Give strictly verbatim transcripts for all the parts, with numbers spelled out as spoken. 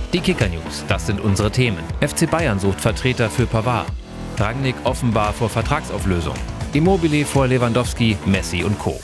Die Kicker-News, das sind unsere Themen. F C Bayern sucht Vertreter für Pavard. Rangnick offenbar vor Vertragsauflösung. Immobile vor Lewandowski, Messi und Co.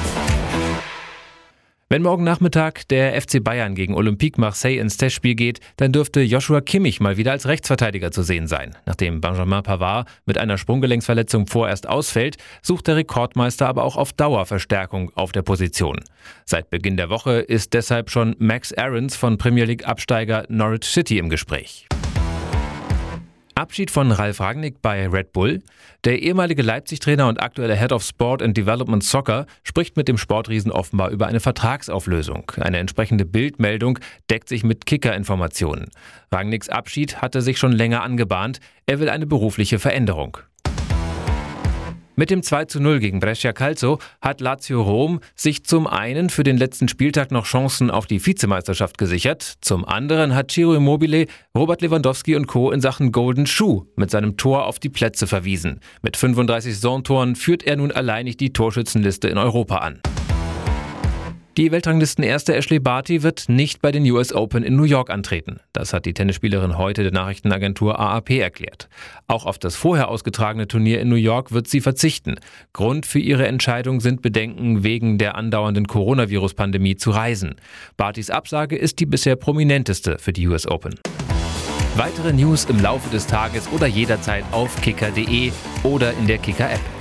Wenn morgen Nachmittag der F C Bayern gegen Olympique Marseille ins Testspiel geht, dann dürfte Joshua Kimmich mal wieder als Rechtsverteidiger zu sehen sein. Nachdem Benjamin Pavard mit einer Sprunggelenksverletzung vorerst ausfällt, sucht der Rekordmeister aber auch auf Dauer Verstärkung auf der Position. Seit Beginn der Woche ist deshalb schon Max Aarons von Premier League-Absteiger Norwich City im Gespräch. Abschied von Ralf Rangnick bei Red Bull. Der ehemalige Leipzig-Trainer und aktuelle Head of Sport and Development Soccer spricht mit dem Sportriesen offenbar über eine Vertragsauflösung. Eine entsprechende Bildmeldung deckt sich mit Kicker-Informationen. Rangnicks Abschied hatte sich schon länger angebahnt. Er will eine berufliche Veränderung. Mit dem zwei zu null gegen Brescia Calcio hat Lazio Rom sich zum einen für den letzten Spieltag noch Chancen auf die Vizemeisterschaft gesichert, zum anderen hat Ciro Immobile Robert Lewandowski und Co. in Sachen Golden Shoe mit seinem Tor auf die Plätze verwiesen. Mit fünfunddreißig Saisontoren führt er nun alleinig die Torschützenliste in Europa an. Die Weltranglistenerste Ashley Barty wird nicht bei den U S Open in New York antreten. Das hat die Tennisspielerin heute der Nachrichtenagentur A A P erklärt. Auch auf das vorher ausgetragene Turnier in New York wird sie verzichten. Grund für ihre Entscheidung sind Bedenken, wegen der andauernden Coronavirus-Pandemie zu reisen. Bartys Absage ist die bisher prominenteste für die U S Open. Weitere News im Laufe des Tages oder jederzeit auf kicker punkt de oder in der Kicker-App.